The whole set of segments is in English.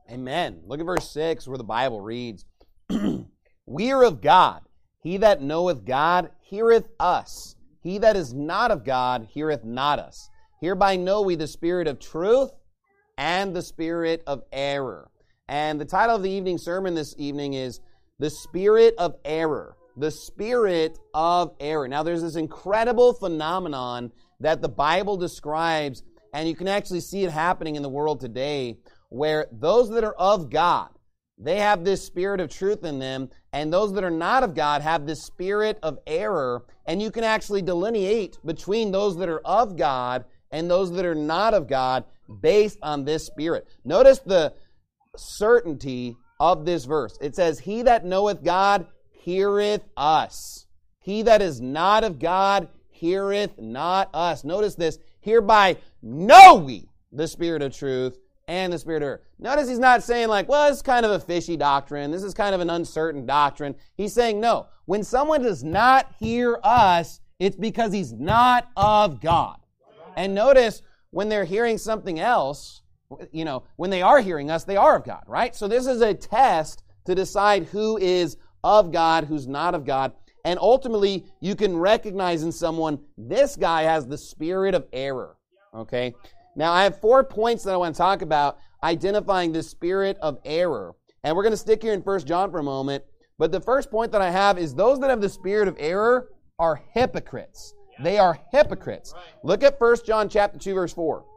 Amen. Look at verse 6 where the Bible reads, We are of God. He that knoweth God heareth us. He that is not of God heareth not us. Hereby know we the spirit of truth and the spirit of error. And the title of the evening sermon this evening is The Spirit of Error. The Spirit of Error. Now there's this incredible phenomenon that the Bible describes, and you can actually see it happening in the world today, where those that are of God, they have this spirit of truth in them, and those that are not of God have this spirit of error, and you can actually delineate between those that are of God and those that are not of God based on this spirit. Notice the certainty of this verse. It says, He that knoweth God heareth us. He that is not of God heareth not us. Notice this, hereby know we the spirit of truth and the spirit of error. Notice he's not saying like, well, it's kind of a fishy doctrine. This is kind of an uncertain doctrine. He's saying, no, when someone does not hear us, it's because he's not of God. And notice when they're hearing something else, when they are hearing us, they are of God, right? So this is a test to decide who is of God, who's not of God. And ultimately, you can recognize in someone, this guy has the spirit of error, okay? Now, I have 4 points that I want to talk about identifying the spirit of error. And we're going to stick here in 1 John for a moment. But the first point that I have is those that have the spirit of error are hypocrites. They are hypocrites. Look at 1 John chapter 2, verse 4.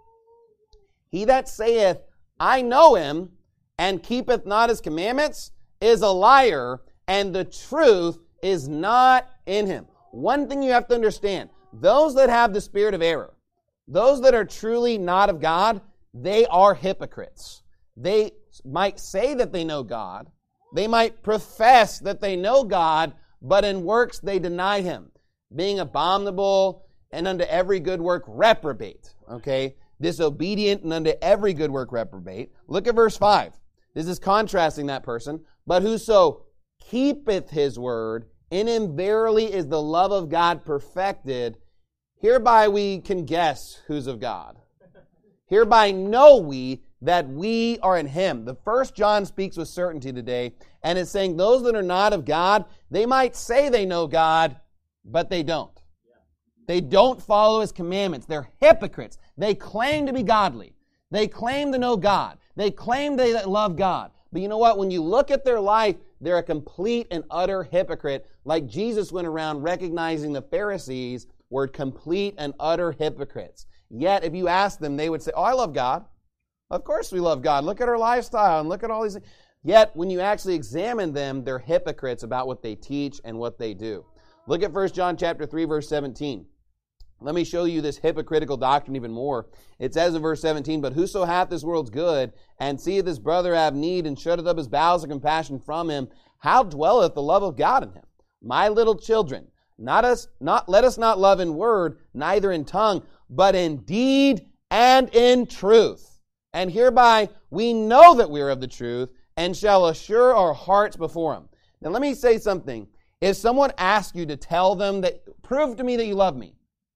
He that saith, I know him, and keepeth not his commandments, is a liar, and the truth is not in him. One thing you have to understand, those that have the spirit of error, those that are truly not of God, they are hypocrites. They might say that they know God. They might profess that they know God, but in works they deny him, being abominable and unto every good work reprobate. Okay? Disobedient and unto every good work reprobate. Look at verse 5. This is contrasting that person. But whoso keepeth his word, in him verily is the love of God perfected. Hereby we can guess who's of God. Hereby know we that we are in him. The 1 John speaks with certainty today, and it's saying those that are not of God, they might say they know God, but they don't. They don't follow his commandments. They're hypocrites. They claim to be godly. They claim to know God. They claim they love God. But you know what? When you look at their life, they're a complete and utter hypocrite, like Jesus went around recognizing the Pharisees were complete and utter hypocrites. Yet, if you ask them, they would say, oh, I love God. Of course we love God. Look at our lifestyle and look at all these things. Yet, when you actually examine them, they're hypocrites about what they teach and what they do. Look at 1 John chapter 3, verse 17. Let me show you this hypocritical doctrine even more. It says in verse 17, But whoso hath this world's good, and seeth his brother have need, and shutteth up his bowels of compassion from him, how dwelleth the love of God in him? My little children, let us not love in word, neither in tongue, but in deed and in truth. And hereby we know that we are of the truth, and shall assure our hearts before him. Now let me say something. If someone asks you to tell them that, prove to me that you love me,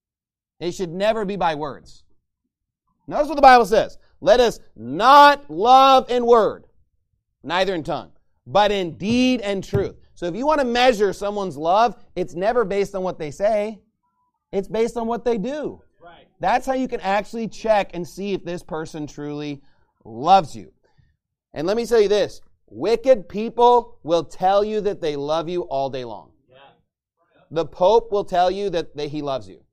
it should never be by words. Notice what the Bible says. Let us not love in word, neither in tongue, but in deed and truth. So if you want to measure someone's love, it's never based on what they say. It's based on what they do. Right. That's how you can actually check and see if this person truly loves you. And let me tell you this. Wicked people will tell you that they love you all day long. Yeah. The Pope will tell you that he loves you.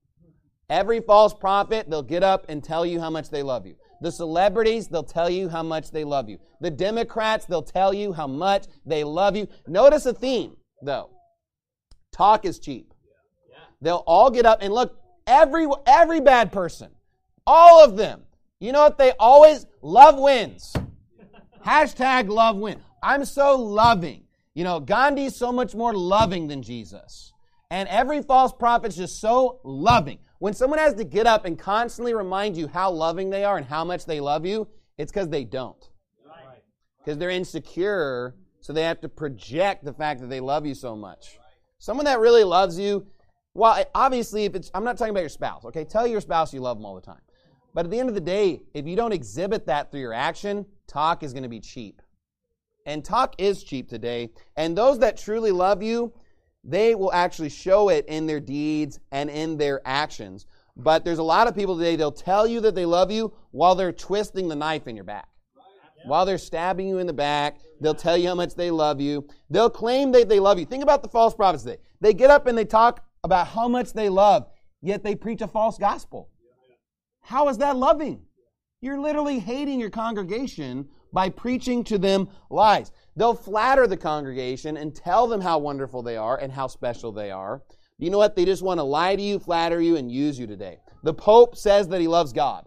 Every false prophet, they'll get up and tell you how much they love you. The celebrities, they'll tell you how much they love you. The Democrats, they'll tell you how much they love you. Notice a theme, though. Talk is cheap. They'll all get up and look, every bad person, all of them, you know what they always, love wins. Hashtag love win. I'm so loving. You know, Gandhi's so much more loving than Jesus. And every false prophet's just so loving. When someone has to get up and constantly remind you how loving they are and how much they love you, it's because they don't. Because they're insecure, so they have to project the fact that they love you so much. Someone that really loves you, well, obviously, I'm not talking about your spouse, okay? Tell your spouse you love them all the time. But at the end of the day, if you don't exhibit that through your action, talk is going to be cheap. And talk is cheap today. And those that truly love you, they will actually show it in their deeds and in their actions. But there's a lot of people today, they'll tell you that they love you while they're twisting the knife in your back. While they're stabbing you in the back, they'll tell you how much they love you. They'll claim that they love you. Think about the false prophets today. They get up and they talk about how much they love, yet they preach a false gospel. How is that loving? You're literally hating your congregation by preaching to them lies. They'll flatter the congregation and tell them how wonderful they are and how special they are. You know what? They just want to lie to you, flatter you, and use you today. The Pope says that he loves God,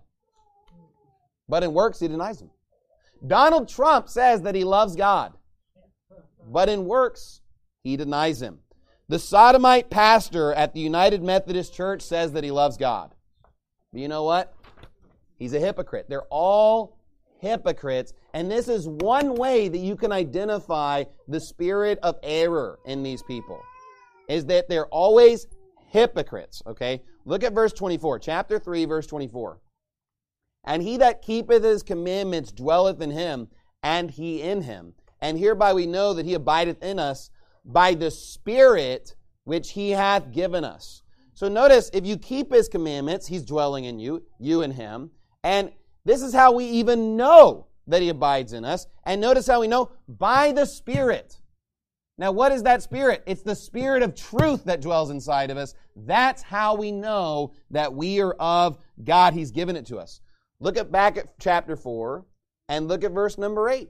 but in works he denies him. Donald Trump says that he loves God, but in works he denies him. The sodomite pastor at the United Methodist Church says that he loves God. But you know what? He's a hypocrite. They're all hypocrites. And this is one way that you can identify the spirit of error in these people, is that they're always hypocrites. Okay? Look at verse 24. Chapter 3, verse 24. And he that keepeth his commandments dwelleth in him, and he in him. And hereby we know that he abideth in us by the Spirit which he hath given us. So notice, if you keep his commandments, he's dwelling in you, you in him. And this is how we even know that he abides in us. And notice how we know, by the Spirit. Now, what is that Spirit? It's the Spirit of truth that dwells inside of us. That's how we know that we are of God. He's given it to us. Look back at chapter 4 and look at verse number 8.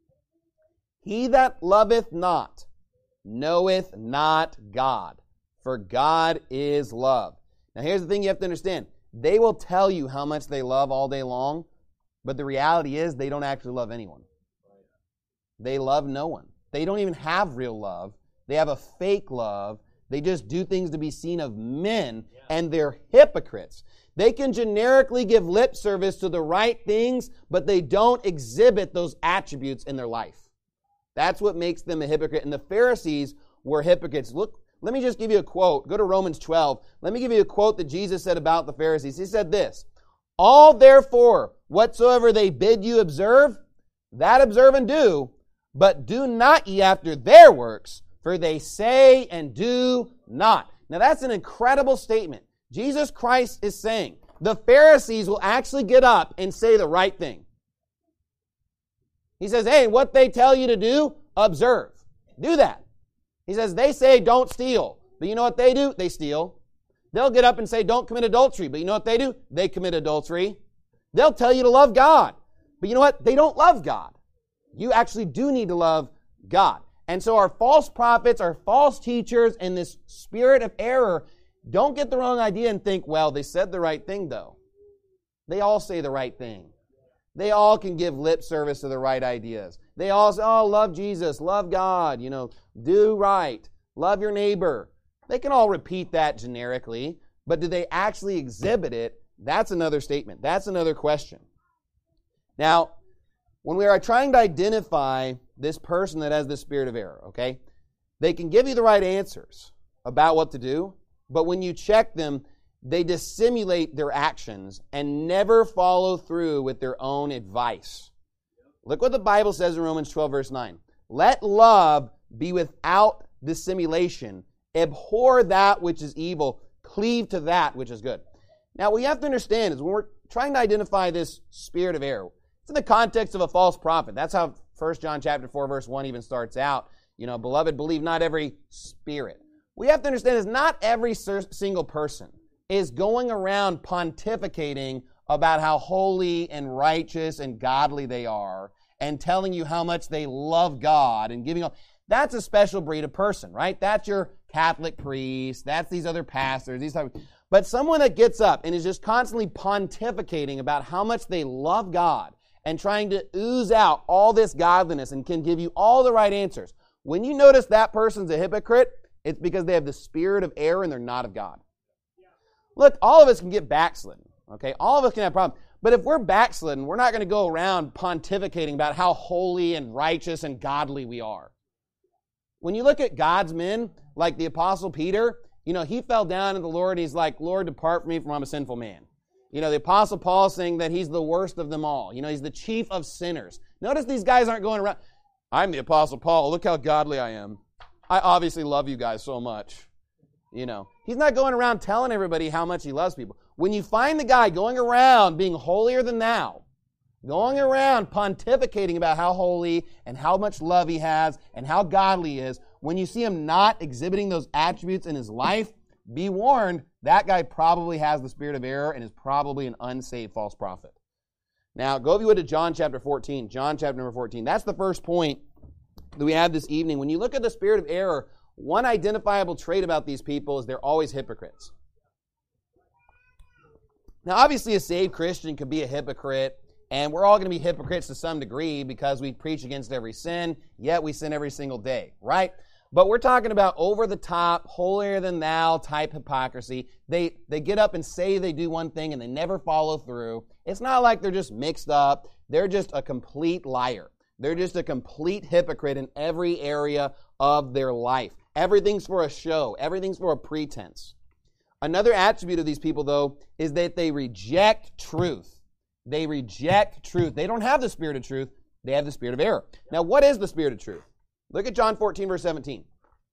He that loveth not knoweth not God, for God is love. Now here's the thing you have to understand. They will tell you how much they love all day long, but the reality is they don't actually love anyone. They love no one. They don't even have real love. They have a fake love. They just do things to be seen of men, and they're hypocrites. They can generically give lip service to the right things, but they don't exhibit those attributes in their life. That's what makes them a hypocrite. And the Pharisees were hypocrites. Look, let me just give you a quote. Go to Romans 12. Let me give you a quote that Jesus said about the Pharisees. He said this, all therefore, whatsoever they bid you observe, that observe and do, but do not ye after their works, for they say and do not. Now that's an incredible statement. Jesus Christ is saying the Pharisees will actually get up and say the right thing. He says, hey, what they tell you to do, observe. Do that. He says, they say don't steal. But you know what they do? They steal. They'll get up and say don't commit adultery. But you know what they do? They commit adultery. They'll tell you to love God. But you know what? They don't love God. You actually do need to love God. And so our false prophets, our false teachers, and this spirit of error, don't get the wrong idea and think, well, they said the right thing, though. They all say the right thing. They all can give lip service to the right ideas. They all say, oh, love Jesus, love God, do right, love your neighbor. They can all repeat that generically, but do they actually exhibit it? That's another statement. That's another question. Now, when we are trying to identify this person that has the spirit of error, okay, they can give you the right answers about what to do, but when you check them, they dissimulate their actions and never follow through with their own advice. Look what the Bible says in Romans 12, verse 9. Let love be without dissimulation. Abhor that which is evil. Cleave to that which is good. Now, what you have to understand is when we're trying to identify this spirit of error, it's in the context of a false prophet. That's how 1 John chapter 4, verse 1 even starts out. Beloved, believe not every spirit. What you have to understand is not every single person is going around pontificating about how holy and righteous and godly they are and telling you how much they love God and giving all. That's a special breed of person, right? That's your Catholic priest. That's these other pastors. But someone that gets up and is just constantly pontificating about how much they love God and trying to ooze out all this godliness and can give you all the right answers. When you notice that person's a hypocrite, it's because they have the spirit of error and they're not of God. Look, all of us can get backslidden, okay? All of us can have problems. But if we're backslidden, we're not going to go around pontificating about how holy and righteous and godly we are. When you look at God's men, like the Apostle Peter, he fell down to the Lord and he's like, Lord, depart from me, for I'm a sinful man. The Apostle Paul saying that he's the worst of them all. He's the chief of sinners. Notice these guys aren't going around, I'm the Apostle Paul, look how godly I am. I obviously love you guys so much. He's not going around telling everybody how much he loves people. When you find the guy going around being holier than thou, going around pontificating about how holy and how much love he has and how godly he is, when you see him not exhibiting those attributes in his life, be warned, that guy probably has the spirit of error and is probably an unsaved false prophet. Now, go if you would to John chapter 14. John chapter number 14. That's the first point that we have this evening. When you look at the spirit of error, one identifiable trait about these people is they're always hypocrites. Now, obviously, a saved Christian could be a hypocrite, and we're all going to be hypocrites to some degree because we preach against every sin, yet we sin every single day, right? But we're talking about over-the-top, holier-than-thou type hypocrisy. They get up and say they do one thing and they never follow through. It's not like they're just mixed up. They're just a complete liar. They're just a complete hypocrite in every area of their life. Everything's for a show. Everything's for a pretense. Another attribute of these people, though, is that they reject truth. They reject truth. They don't have the spirit of truth. They have the spirit of error. Now, what is the spirit of truth? Look at John 14, verse 17.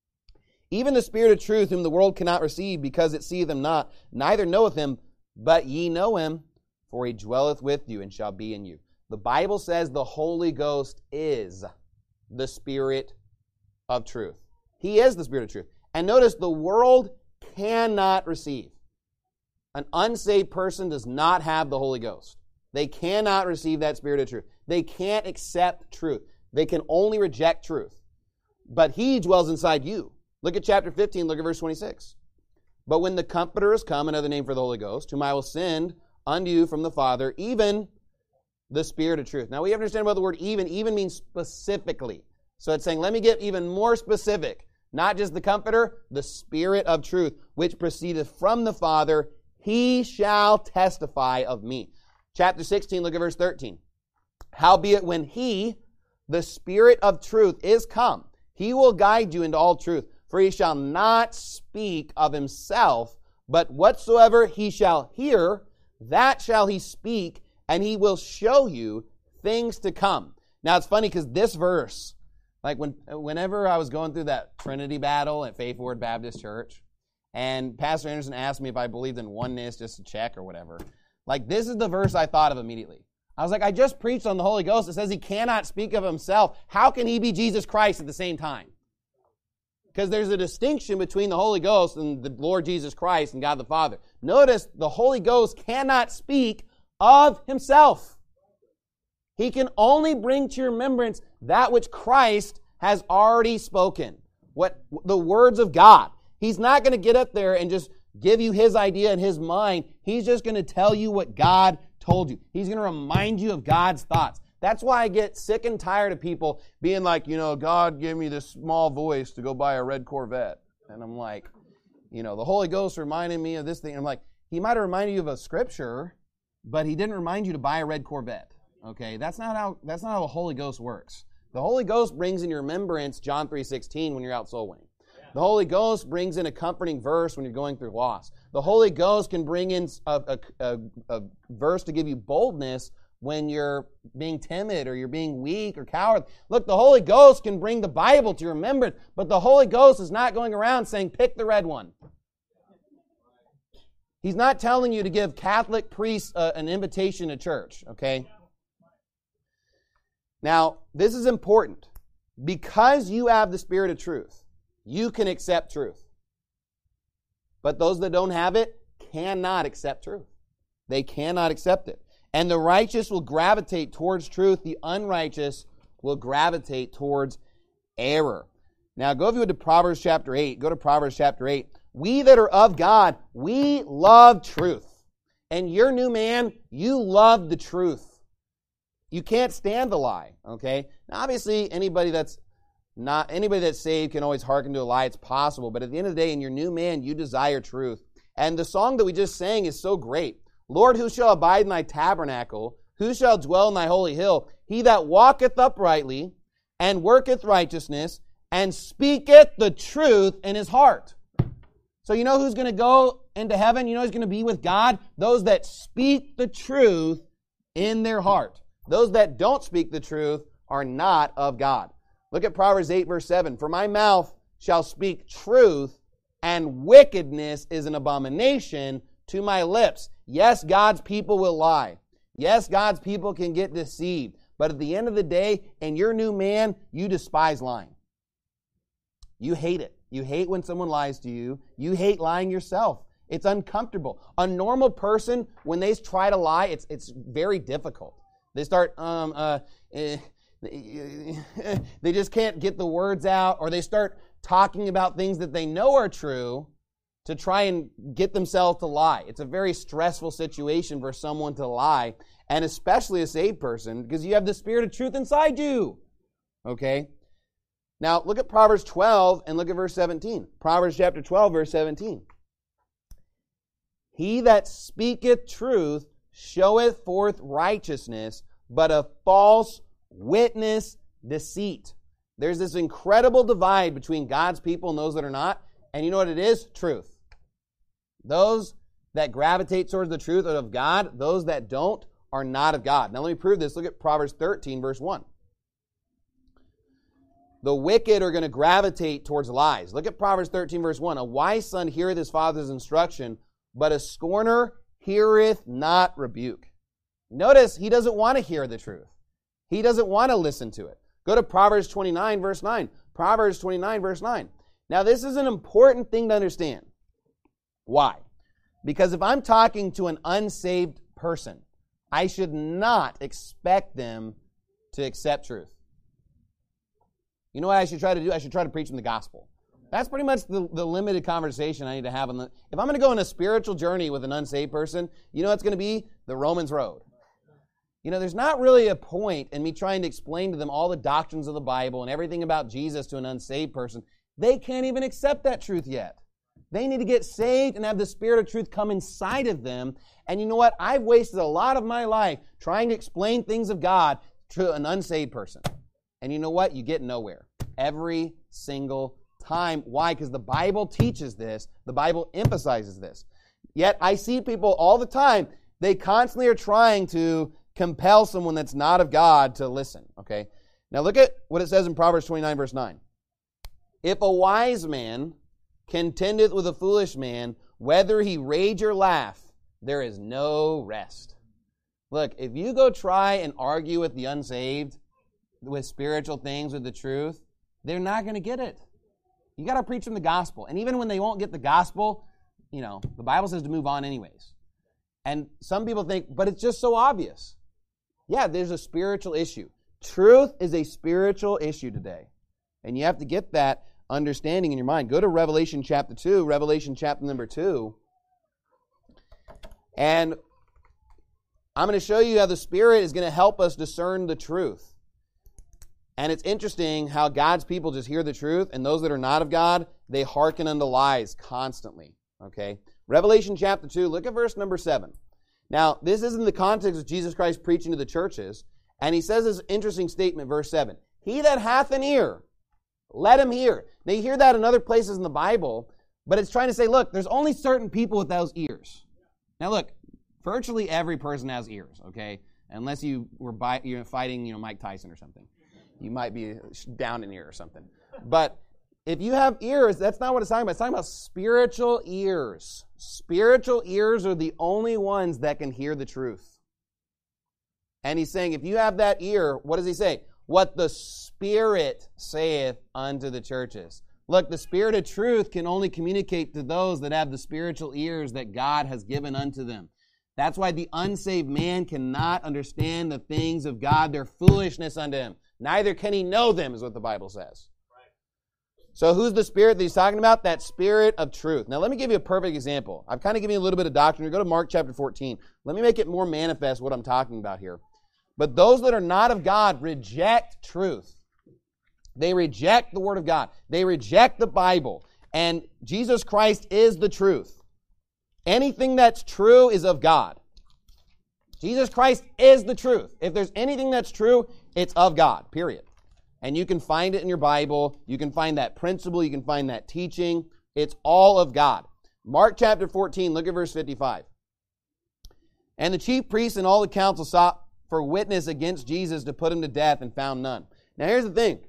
Even the spirit of truth, whom the world cannot receive, because it seeth him not, neither knoweth him, but ye know him, for he dwelleth with you and shall be in you. The Bible says the Holy Ghost is the spirit of truth. He is the spirit of truth. And notice, the world cannot receive. An unsaved person does not have the Holy Ghost. They cannot receive that spirit of truth. They can't accept truth. They can only reject truth. But he dwells inside you. Look at chapter 15, look at verse 26. But when the Comforter is come, another name for the Holy Ghost, whom I will send unto you from the Father, even the Spirit of truth. Now we understand about the word even. Even means specifically. So it's saying, let me get even more specific. Not just the Comforter, the Spirit of truth, which proceedeth from the Father, he shall testify of me. Chapter 16, look at verse 13. Howbeit when he, the Spirit of truth, is come, he will guide you into all truth. For he shall not speak of himself, but whatsoever he shall hear, that shall he speak, and he will show you things to come. Now it's funny because this verse, like whenever I was going through that Trinity battle at Faith Word Baptist Church, and Pastor Anderson asked me if I believed in oneness just to check or whatever, like this is the verse I thought of immediately. I was like, I just preached on the Holy Ghost. It says he cannot speak of himself. How can he be Jesus Christ at the same time? Because there's a distinction between the Holy Ghost and the Lord Jesus Christ and God the Father. Notice the Holy Ghost cannot speak of himself. He can only bring to your remembrance that which Christ has already spoken. The words of God. He's not going to get up there and just give you his idea in his mind. He's just going to tell you what God told you. He's going to remind you of God's thoughts. That's why I get sick and tired of people being like, God gave me this small voice to go buy a red Corvette. And I'm like, the Holy Ghost reminded me of this thing. I'm like, he might have reminded you of a scripture, but he didn't remind you to buy a red Corvette. Okay, that's not how the Holy Ghost works. The Holy Ghost brings in your remembrance John 3:16 when you're out soul winning. The Holy Ghost brings in a comforting verse when you're going through loss. The Holy Ghost can bring in a verse to give you boldness when you're being timid or you're being weak or coward. Look, the Holy Ghost can bring the Bible to your remembrance, but the Holy Ghost is not going around saying, pick the red one. He's not telling you to give Catholic priests an invitation to church, okay? Now, this is important. Because you have the Spirit of truth, you can accept truth. But those that don't have it cannot accept truth. They cannot accept it. And the righteous will gravitate towards truth. The unrighteous will gravitate towards error. Now, go if you would to Proverbs chapter 8. Go to Proverbs chapter 8. We that are of God, we love truth. And you're new man, you love the truth. You can't stand the lie, okay? Now, obviously, anybody that's saved can always hearken to a lie. It's possible. But at the end of the day, in your new man, you desire truth. And the song that we just sang is so great. Lord, who shall abide in thy tabernacle? Who shall dwell in thy holy hill? He that walketh uprightly and worketh righteousness and speaketh the truth in his heart. So you know who's going to go into heaven? You know who's going to be with God? Those that speak the truth in their heart. Those that don't speak the truth are not of God. Look at Proverbs 8, verse 7. For my mouth shall speak truth, and wickedness is an abomination to my lips. Yes, God's people will lie. Yes, God's people can get deceived. But at the end of the day, in your new man, you despise lying. You hate it. You hate when someone lies to you. You hate lying yourself. It's uncomfortable. A normal person, when they try to lie, it's very difficult. They start, they just can't get the words out, or they start talking about things that they know are true to try and get themselves to lie. It's a very stressful situation for someone to lie, and especially a saved person, because you have the Spirit of truth inside you. Okay? Now, look at Proverbs 12 and look at verse 17. Proverbs chapter 12, verse 17. He that speaketh truth showeth forth righteousness, but a false witness deceit. There's this incredible divide between God's people and those that are not. And you know what it is? Truth. Those that gravitate towards the truth are of God. Those that don't are not of God. Now let me prove this. Look at Proverbs 13, verse 1. The wicked are going to gravitate towards lies. Look at Proverbs 13, verse 1. A wise son heareth his father's instruction, but a scorner heareth not rebuke. Notice he doesn't want to hear the truth. He doesn't want to listen to it. Go to Proverbs 29, verse 9. Proverbs 29, verse 9. Now this is an important thing to understand. Why? Because if I'm talking to an unsaved person, I should not expect them to accept truth. You know what I should try to do? I should try to preach them the gospel. That's pretty much the limited conversation I need to have. If I'm going to go on a spiritual journey with an unsaved person, you know what's going to be? The Romans road. You know, there's not really a point in me trying to explain to them all the doctrines of the Bible and everything about Jesus to an unsaved person. They can't even accept that truth yet. They need to get saved and have the Spirit of truth come inside of them. And you know what? I've wasted a lot of my life trying to explain things of God to an unsaved person. And you know what? You get nowhere. Every single time. Why? Because the Bible teaches this. The Bible emphasizes this. Yet I see people all the time, they constantly are trying to compel someone that's not of God to listen. Okay? Now look at what it says in Proverbs 29, verse 9. If a wise man contendeth with a foolish man, whether he rage or laugh, there is no rest. Look, if you go try and argue with the unsaved, with spiritual things, with the truth, they're not going to get it. You got to preach them the gospel. And even when they won't get the gospel, you know, the Bible says to move on anyways. And some people think, but it's just so obvious. Yeah, there's a spiritual issue. Truth is a spiritual issue today. And you have to get that understanding in your mind. Go to Revelation chapter 2, Revelation chapter number 2. And I'm going to show you how the Spirit is going to help us discern the truth. And it's interesting how God's people just hear the truth, and those that are not of God, they hearken unto lies constantly. Okay? Revelation chapter 2, look at verse number 7. Now, this is in the context of Jesus Christ preaching to the churches, and he says this interesting statement, verse 7. He that hath an ear, let him hear. Now, you hear that in other places in the Bible, but it's trying to say, look, there's only certain people with those ears. Now, look, virtually every person has ears, okay? Unless you were fighting, Mike Tyson or something. You might be down an ear or something. But if you have ears, that's not what it's talking about. It's talking about spiritual ears. Spiritual ears are the only ones that can hear the truth. And he's saying, if you have that ear, what does he say? What the Spirit saith unto the churches. Look, the Spirit of truth can only communicate to those that have the spiritual ears that God has given unto them. That's why the unsaved man cannot understand the things of God. They're foolishness unto him. Neither can he know them, is what the Bible says. So who's the Spirit that he's talking about? That Spirit of truth. Now let me give you a perfect example. I've kind of given you a little bit of doctrine. Go to Mark chapter 14. Let me make it more manifest what I'm talking about here. But those that are not of God reject truth. They reject the Word of God. They reject the Bible. And Jesus Christ is the truth. Anything that's true is of God. Jesus Christ is the truth. If there's anything that's true, it's of God, period. And you can find it in your Bible. You can find that principle. You can find that teaching. It's all of God. Mark chapter 14, look at verse 55. And the chief priests and all the council sought for witness against Jesus to put him to death and found none. Now here's the thing.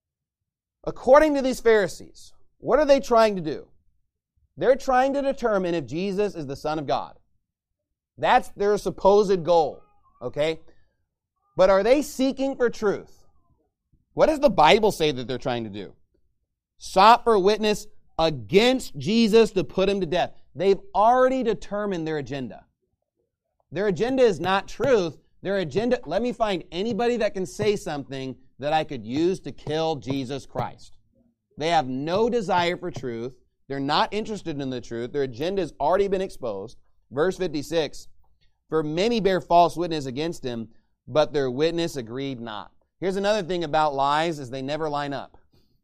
According to these Pharisees, what are they trying to do? They're trying to determine if Jesus is the Son of God. That's their supposed goal, okay? But are they seeking for truth? What does the Bible say that they're trying to do? Sought for witness against Jesus to put him to death. They've already determined their agenda. Their agenda is not truth. Their agenda, let me find anybody that can say something that I could use to kill Jesus Christ. They have no desire for truth. They're not interested in the truth. Their agenda has already been exposed. Verse 56, for many bear false witness against him, but their witness agreed not. Here's another thing about lies is they never line up.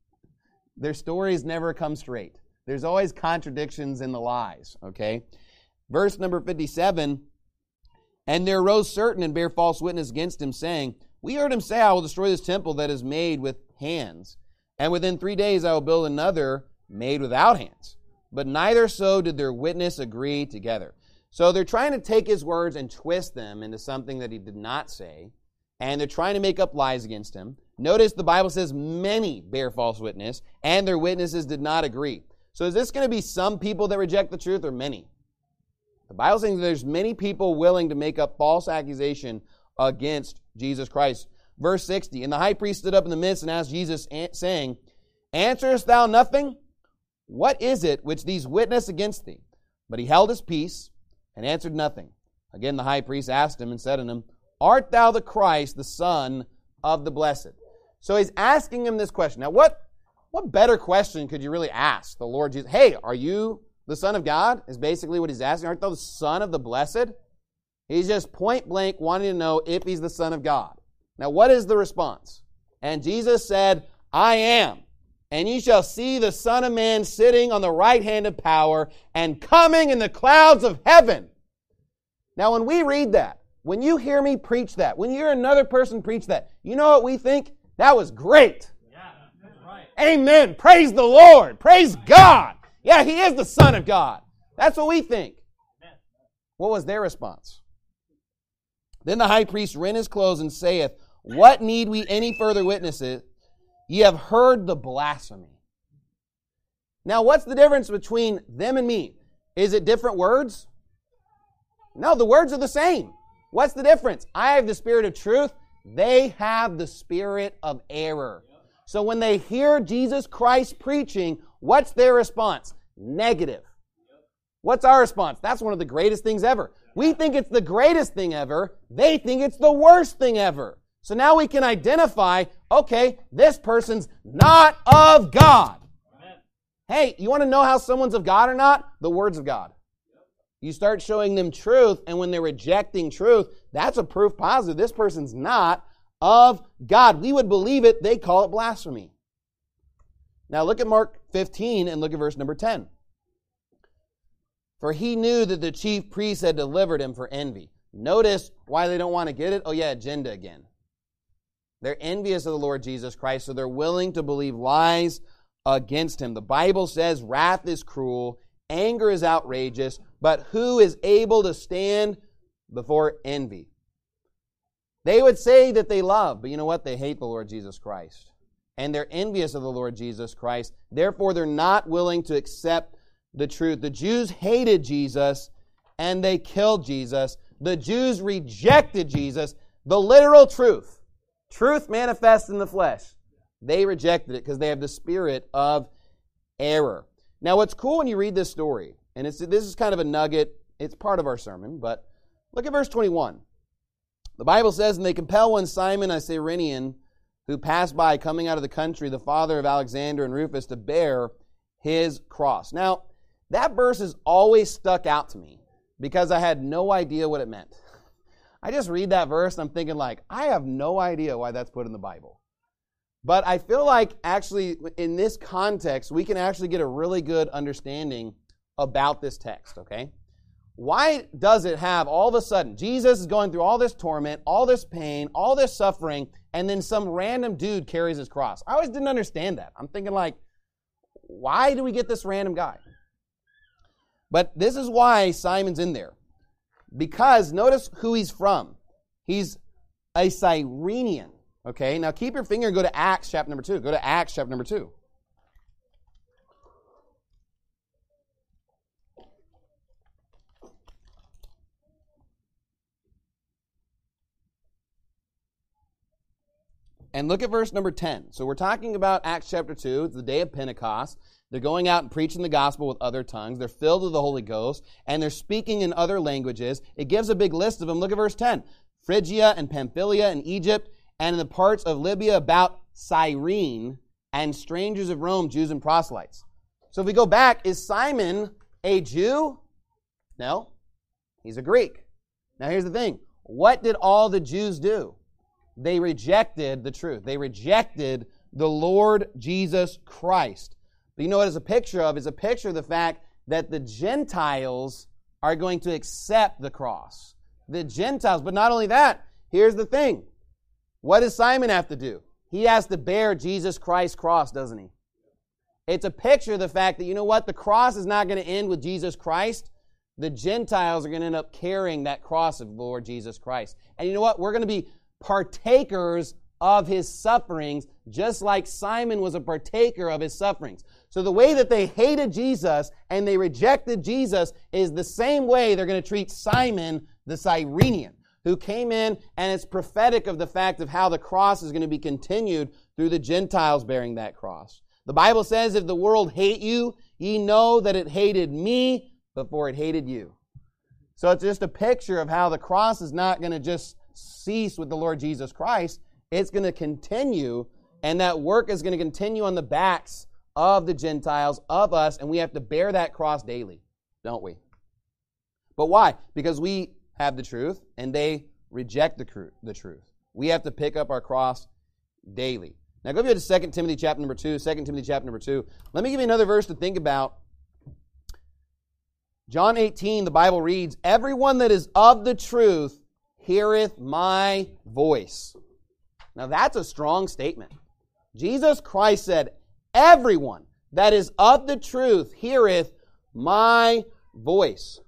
Their stories never come straight. There's always contradictions in the lies, okay? Verse number 57, and there arose certain and bare false witness against him, saying, we heard him say, I will destroy this temple that is made with hands, and within 3 days I will build another made without hands. But neither so did their witness agree together. So they're trying to take his words and twist them into something that he did not say, and they're trying to make up lies against him. Notice the Bible says many bear false witness, and their witnesses did not agree. So is this going to be some people that reject the truth or many? The Bible says there's many people willing to make up false accusation against Jesus Christ. Verse 60, and the high priest stood up in the midst and asked Jesus, saying, answerest thou nothing? What is it which these witness against thee? But he held his peace and answered nothing. Again the high priest asked him and said unto him, art thou the Christ, the Son of the Blessed? So he's asking him this question. Now what better question could you really ask the Lord Jesus? Hey, are you the Son of God? Is basically what he's asking. Art thou the Son of the Blessed? He's just point blank wanting to know if he's the Son of God. Now what is the response? And Jesus said, I am. And ye shall see the Son of Man sitting on the right hand of power and coming in the clouds of heaven. Now when we read that, when you hear me preach that, when you hear another person preach that, you know what we think? That was great. Yeah, that's right. Amen. Praise the Lord. Praise God. Yeah, he is the Son of God. That's what we think. What was their response? Then the high priest rent his clothes and saith, what need we any further witnesses? Ye have heard the blasphemy. Now, what's the difference between them and me? Is it different words? No, the words are the same. What's the difference? I have the spirit of truth. They have the spirit of error. So when they hear Jesus Christ preaching, what's their response? Negative. What's our response? That's one of the greatest things ever. We think it's the greatest thing ever. They think it's the worst thing ever. So now we can identify, okay, this person's not of God. Amen. Hey, you want to know how someone's of God or not? The words of God. You start showing them truth, and when they're rejecting truth, that's a proof positive. This person's not of God. We would believe it. They call it blasphemy. Now look at Mark 15 and look at verse number 10. For he knew that the chief priests had delivered him for envy. Notice why they don't want to get it. Oh yeah, agenda again. They're envious of the Lord Jesus Christ, so they're willing to believe lies against him. The Bible says wrath is cruel, anger is outrageous, but who is able to stand before envy? They would say that they love, but you know what? They hate the Lord Jesus Christ. And they're envious of the Lord Jesus Christ. Therefore, they're not willing to accept the truth. The Jews hated Jesus, and they killed Jesus. The Jews rejected Jesus. The literal truth. Truth manifests in the flesh. They rejected it because they have the spirit of error. Now, what's cool when you read this story, and this is kind of a nugget, it's part of our sermon, but look at verse 21. The Bible says, and they compel one Simon a Cyrenian, who passed by coming out of the country, the father of Alexander and Rufus, to bear his cross. Now, that verse has always stuck out to me because I had no idea what it meant. I just read that verse and I'm thinking like, I have no idea why that's put in the Bible. But I feel like actually in this context, we can actually get a really good understanding about this text, okay? Why does it have all of a sudden, Jesus is going through all this torment, all this pain, all this suffering, and then some random dude carries his cross? I always didn't understand that. I'm thinking like, why do we get this random guy? But this is why Simon's in there. Because notice who he's from. He's a Cyrenian. Okay, now keep your finger and go to Acts chapter number 2. Go to Acts chapter number 2. And look at verse number 10. So we're talking about Acts chapter 2. It's the day of Pentecost. They're going out and preaching the gospel with other tongues. They're filled with the Holy Ghost. And they're speaking in other languages. It gives a big list of them. Look at verse 10. Phrygia and Pamphylia and Egypt and in the parts of Libya about Cyrene and strangers of Rome, Jews and proselytes. So if we go back, is Simon a Jew? No. He's a Greek. Now here's the thing. What did all the Jews do? They rejected the truth. They rejected the Lord Jesus Christ. But you know what it's a picture of? It's a picture of the fact that the Gentiles are going to accept the cross. The Gentiles. But not only that, here's the thing. What does Simon have to do? He has to bear Jesus Christ's cross, doesn't he? It's a picture of the fact that, you know what? The cross is not going to end with Jesus Christ. The Gentiles are going to end up carrying that cross of the Lord Jesus Christ. And you know what? We're going to be partakers of his sufferings, just like Simon was a partaker of his sufferings. So the way that they hated Jesus and they rejected Jesus is the same way they're going to treat Simon the Cyrenian, who came in, and it's prophetic of the fact of how the cross is going to be continued through the Gentiles bearing that cross. The Bible says, if the world hate you, ye know that it hated me before it hated you. So it's just a picture of how the cross is not going to just cease with the Lord Jesus Christ. It's going to continue, and that work is going to continue on the backs of the Gentiles, of us, and we have to bear that cross daily, don't we? But why? Because we have the truth, and they reject the truth. We have to pick up our cross daily. Now go to 2 Timothy chapter number 2, 2 Timothy chapter number 2. Let me give you another verse to think about. John 18, the Bible reads, everyone that is of the truth heareth my voice. Now that's a strong statement. Jesus Christ said, everyone that is of the truth heareth my voice.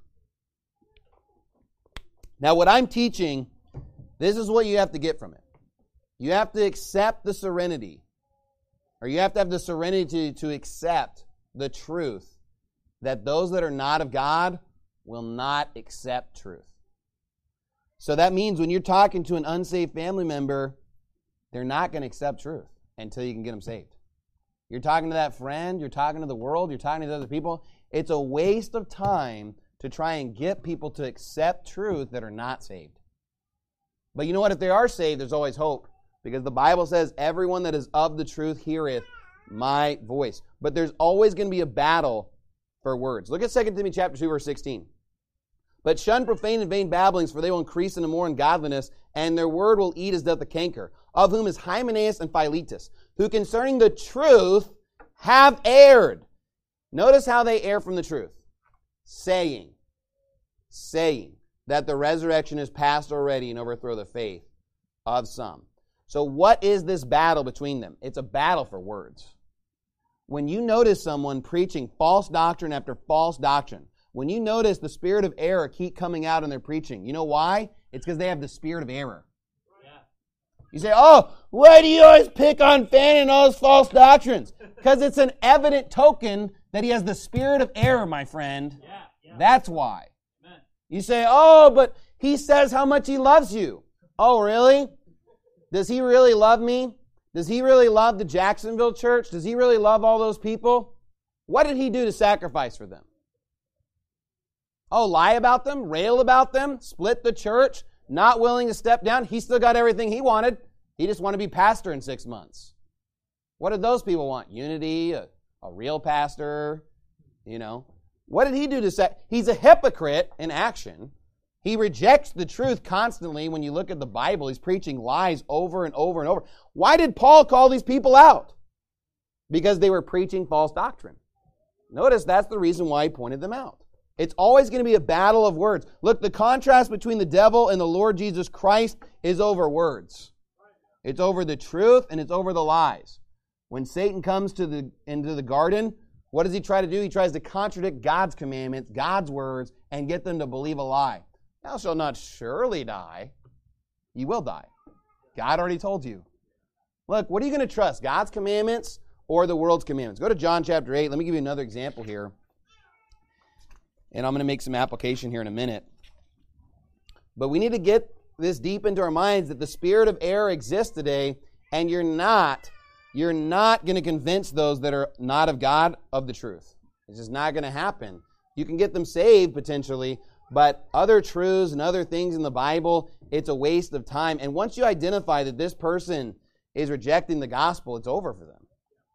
Now what I'm teaching, this is what you have to get from it. You have to accept the serenity, or you have to have the serenity to accept the truth that those that are not of God will not accept truth. So that means when you're talking to an unsaved family member, they're not going to accept truth until you can get them saved. You're talking to that friend, you're talking to the world, you're talking to other people. It's a waste of time to try and get people to accept truth that are not saved. But you know what? If they are saved, there's always hope. Because the Bible says, everyone that is of the truth heareth my voice. But there's always going to be a battle for words. Look at 2 Timothy chapter 2, verse 16. But shun profane and vain babblings, for they will increase into more ungodliness, and their word will eat as doth the canker, of whom is Hymenaeus and Philetus, who concerning the truth have erred. Notice how they err from the truth. Saying that the resurrection is past already and overthrow the faith of some. So what is this battle between them? It's a battle for words. When you notice someone preaching false doctrine after false doctrine, when you notice the spirit of error keep coming out in their preaching, you know why? It's because they have the spirit of error. Yeah. You say, oh, why do you always pick on Fannin and all his false doctrines? Because it's an evident token that he has the spirit of error, my friend. Yeah. That's why. Amen. You say, oh, but he says how much he loves you. Oh, really? Does he really love me? Does he really love the Jacksonville church? Does he really love all those people? What did he do to sacrifice for them? Oh, lie about them, rail about them, split the church, not willing to step down. He still got everything he wanted. He just wanted to be pastor in 6 months. What did those people want? Unity, a real pastor, What did he do to say? He's a hypocrite in action. He rejects the truth constantly. When you look at the Bible, he's preaching lies over and over and over. Why did Paul call these people out? Because they were preaching false doctrine. Notice that's the reason why he pointed them out. It's always going to be a battle of words. Look, the contrast between the devil and the Lord Jesus Christ is over words. It's over the truth and it's over the lies. When Satan comes into the garden, What does he try to do? He tries to contradict God's commandments, God's words, and get them to believe a lie. Thou shalt not surely die. You will die. God already told you. Look, what are you going to trust? God's commandments or the world's commandments? Go to John chapter 8. Let me give you another example here. And I'm going to make some application here in a minute. But we need to get this deep into our minds that the spirit of error exists today, and you're not going to convince those that are not of God of the truth. It's just not going to happen. You can get them saved potentially, but other truths and other things in the Bible, it's a waste of time. And once you identify that this person is rejecting the gospel, it's over for them.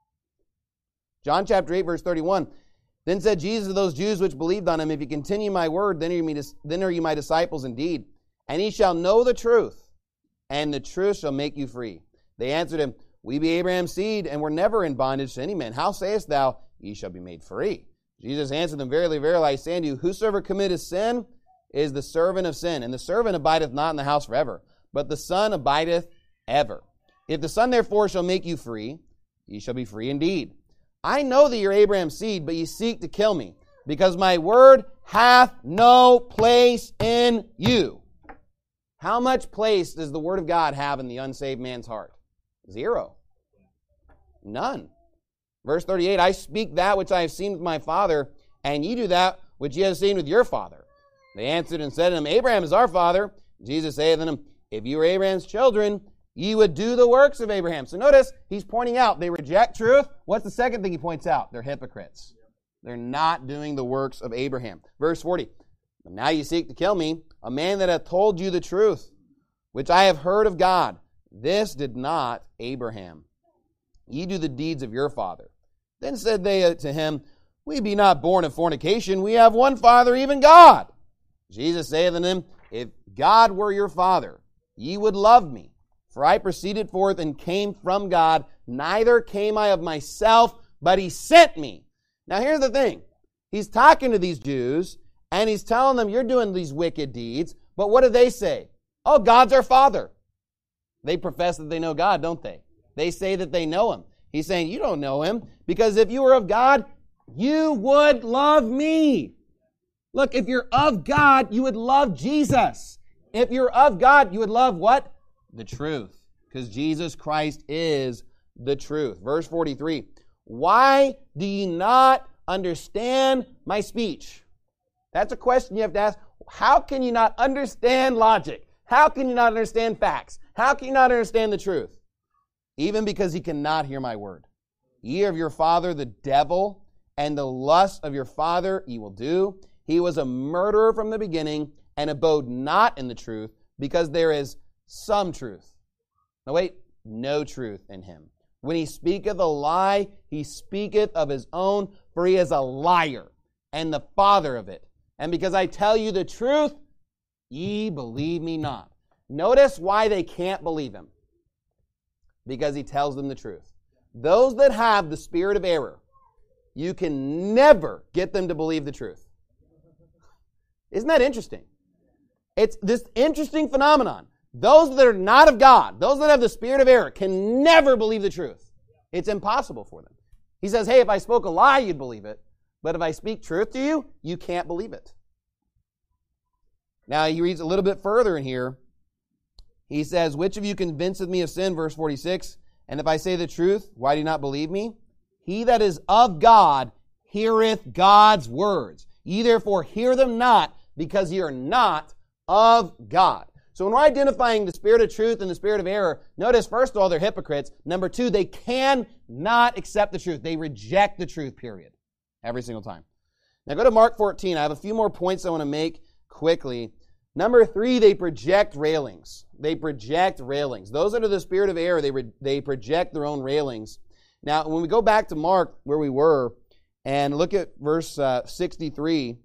John chapter 8, verse 31. Then said Jesus to those Jews which believed on him, if you continue my word, then are you my disciples indeed. And ye shall know the truth, and the truth shall make you free. They answered him, we be Abraham's seed, and were never in bondage to any man. How sayest thou, ye shall be made free? Jesus answered them, verily, verily, I say unto you, whosoever committeth sin is the servant of sin. And the servant abideth not in the house forever, but the Son abideth ever. If the Son therefore shall make you free, ye shall be free indeed. I know that you're Abraham's seed, but ye seek to kill me, because my word hath no place in you. How much place does the word of God have in the unsaved man's heart? 0. None. Verse 38, I speak that which I have seen with my father, and ye do that which ye have seen with your father. They answered and said unto him, Abraham is our father. Jesus saith unto them, if you were Abraham's children, ye would do the works of Abraham. So notice, he's pointing out they reject truth. What's the second thing he points out? They're hypocrites. They're not doing the works of Abraham. Verse 40, but now ye seek to kill me, a man that hath told you the truth, which I have heard of God. This did not Abraham. Ye do the deeds of your father. Then said they to him, we be not born of fornication. We have one Father, even God. Jesus saith unto them, if God were your Father, ye would love me. For I proceeded forth and came from God, neither came I of myself, but he sent me. Now here's the thing. He's talking to these Jews, and he's telling them, you're doing these wicked deeds, but what do they say? Oh, God's our Father. They profess that they know God, don't they? They say that they know him. He's saying, you don't know him, because if you were of God, you would love me. Look, if you're of God, you would love Jesus. If you're of God, you would love what? The truth, because Jesus Christ is the truth. Verse 43, why do ye not understand my speech? That's a question you have to ask. How can you not understand logic? How can you not understand facts? How can you not understand the truth? Even because ye cannot hear my word. Ye are of your father the devil, and the lust of your father ye will do. He was a murderer from the beginning, and abode not in the truth, because there is some truth. No, wait, no truth in him. When he speaketh a lie, he speaketh of his own, for he is a liar, and the father of it. And because I tell you the truth, ye believe me not. Notice why they can't believe him. Because he tells them the truth. Those that have the spirit of error, you can never get them to believe the truth. Isn't that interesting? It's this interesting phenomenon. Those that are not of God, those that have the spirit of error, can never believe the truth. It's impossible for them. He says, hey, if I spoke a lie, you'd believe it. But if I speak truth to you, you can't believe it. Now, he reads a little bit further in here. He says, which of you convinceth me of sin? Verse 46. And if I say the truth, why do you not believe me? He that is of God heareth God's words. Ye therefore hear them not, because ye are not of God. So when we're identifying the spirit of truth and the spirit of error, notice, first of all, they're hypocrites. Number two, they cannot accept the truth. They reject the truth, period. Every single time. Now go to Mark 14. I have a few more points I want to make quickly. Number 3, they project railings. They project railings. Those that are the spirit of error, they project their own railings. Now, when we go back to Mark, where we were, and look at verse 63.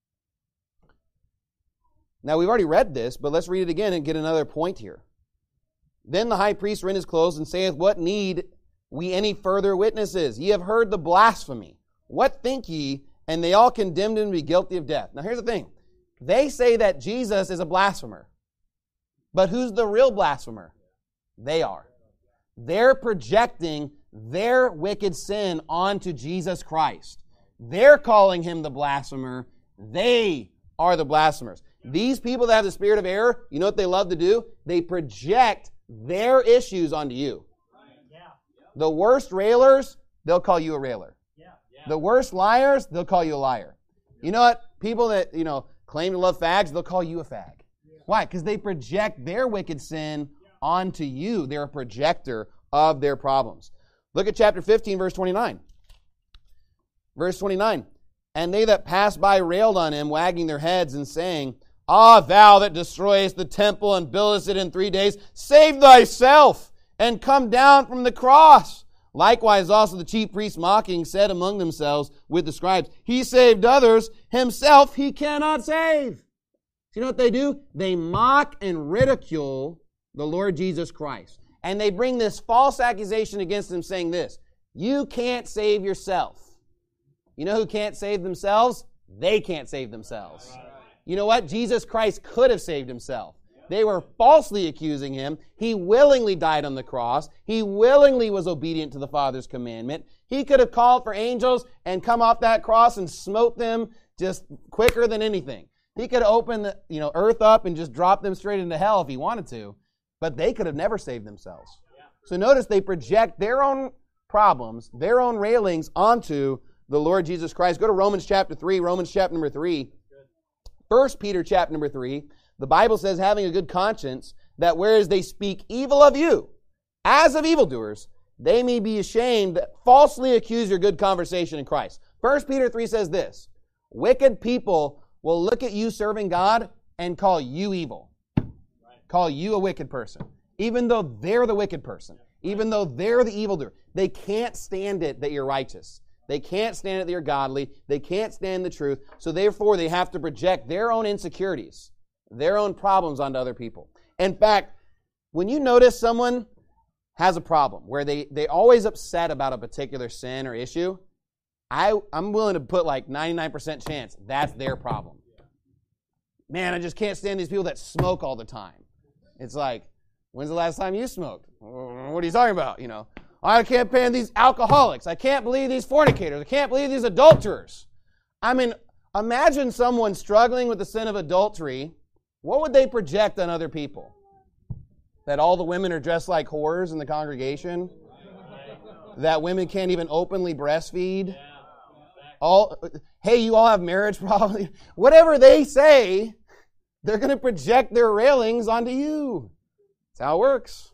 Now, we've already read this, but let's read it again and get another point here. Then the high priest rent his clothes and saith, what need we any further witnesses? Ye have heard the blasphemy. What think ye? And they all condemned him to be guilty of death. Now, here's the thing. They say that Jesus is a blasphemer. But who's the real blasphemer? They are. They're projecting their wicked sin onto Jesus Christ. They're calling him the blasphemer. They are the blasphemers. These people that have the spirit of error, you know what they love to do? They project their issues onto you. The worst railers, they'll call you a railer. The worst liars, they'll call you a liar. You know what? People that, claim to love fags, they'll call you a fag. Why? Because they project their wicked sin onto you. They're a projector of their problems. Look at chapter 15, verse 29. Verse 29. And they that passed by railed on him, wagging their heads and saying, Ah, thou that destroyest the temple and buildest it in 3 days, save thyself and come down from the cross. Likewise also the chief priests mocking said among themselves with the scribes, He saved others, himself he cannot save. You know what they do? They mock and ridicule the Lord Jesus Christ. And they bring this false accusation against him saying this, you can't save yourself. You know who can't save themselves? They can't save themselves. You know what? Jesus Christ could have saved himself. They were falsely accusing him. He willingly died on the cross. He willingly was obedient to the Father's commandment. He could have called for angels and come off that cross and smote them just quicker than anything. He could have opened the earth up and just dropped them straight into hell if he wanted to. But they could have never saved themselves. So notice they project their own problems, their own railings onto the Lord Jesus Christ. Go to Romans chapter 3, Romans chapter number 3. 1 Peter chapter number 3. The Bible says, having a good conscience, that whereas they speak evil of you, as of evildoers, they may be ashamed that falsely accuse your good conversation in Christ. 1 Peter 3 says this, wicked people will look at you serving God and call you evil. Call you a wicked person. Even though they're the wicked person. Even though they're the evildoer. They can't stand it that you're righteous. They can't stand it that you're godly. They can't stand the truth. So therefore, they have to project their own insecurities, their own problems onto other people. In fact, when you notice someone has a problem where they always upset about a particular sin or issue, I'm willing to put like 99% chance that's their problem. Man, I just can't stand these people that smoke all the time. It's like, when's the last time you smoked? What are you talking about? I can't stand these alcoholics. I can't believe these fornicators. I can't believe these adulterers. I mean, imagine someone struggling with the sin of adultery. What would they project on other people? That all the women are dressed like whores in the congregation? That women can't even openly breastfeed? Hey, you all have marriage problems? Whatever they say, they're going to project their railings onto you. That's how it works.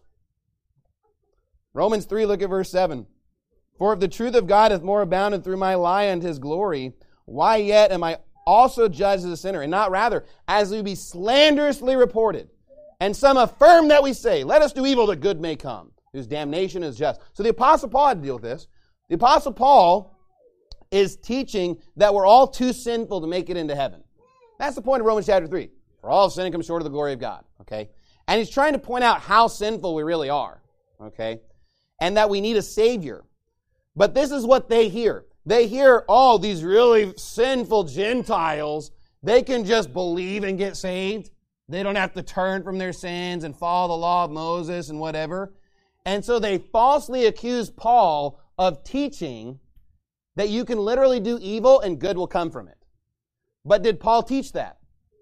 Romans 3, look at verse 7. For if the truth of God hath more abounded through my lie unto his glory, why yet am I also judged as a sinner? And not rather, as we be slanderously reported. And some affirm that we say, let us do evil that good may come, whose damnation is just. So the Apostle Paul had to deal with this. The Apostle Paul is teaching that we're all too sinful to make it into heaven. That's the point of Romans chapter 3. For all have sinned and come short of the glory of God. Okay? And he's trying to point out how sinful we really are. Okay? And that we need a Savior. But this is what they hear. They hear, these really sinful Gentiles, they can just believe and get saved. They don't have to turn from their sins and follow the law of Moses and whatever. And so they falsely accuse Paul of teaching that you can literally do evil and good will come from it. But did Paul teach that?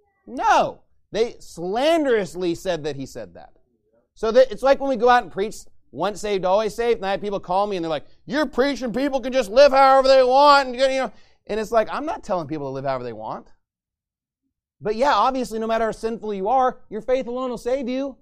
No. They slanderously said that he said that. So it's like when we go out and preach, once saved, always saved, and I have people call me and they're like, you're preaching people can just live however they want. And it's like, I'm not telling people to live however they want. But yeah, obviously, no matter how sinful you are, your faith alone will save you.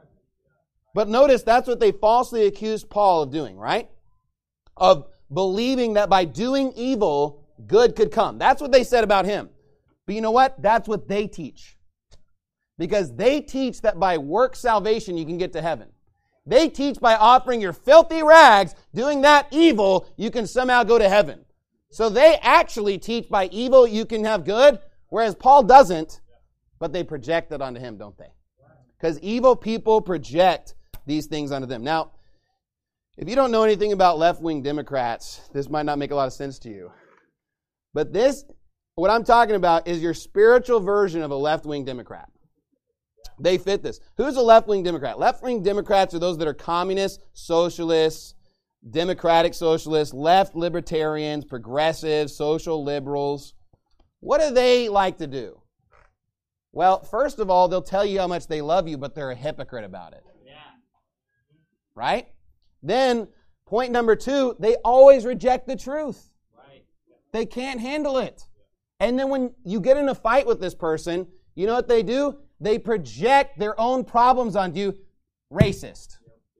But notice that's what they falsely accused Paul of doing, right? Of believing that by doing evil, good could come. That's what they said about him. But you know what? That's what they teach. Because they teach that by work salvation you can get to heaven. They teach by offering your filthy rags, doing that evil, you can somehow go to heaven. So they actually teach by evil you can have good, whereas Paul doesn't, but they project it onto him, don't they? Because evil people project these things onto them. Now, if you don't know anything about left-wing Democrats, this might not make a lot of sense to you. But what I'm talking about is your spiritual version of a left-wing Democrat. They fit this. Who's a left-wing Democrat? Left-wing Democrats are those that are communists, socialists, democratic socialists, left libertarians, progressives, social liberals. What do they like to do? Well, first of all, they'll tell you how much they love you, but they're a hypocrite about it. Yeah. Right? Then, point number 2, they always reject the truth. Right. They can't handle it. And then when you get in a fight with this person, you know what they do? They project their own problems onto you. Racist.